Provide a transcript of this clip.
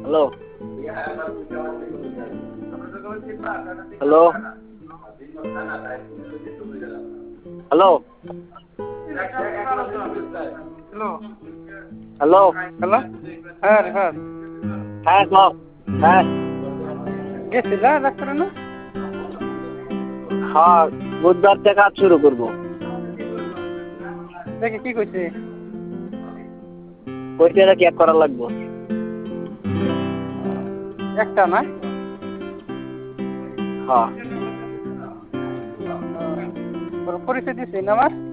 hello hello hello hello hello hello হ্যাঁ রিফাত হ্যাঁ কও হ্যাঁ গেছিলা ডাক্তার না হ্যাঁ বুধবার থেকে কাজ শুরু করবো দেখি কি কইছে পয়সাটা চেক করা লাগবে একটা না হ্যাঁ পরিচয় দিছি না আমার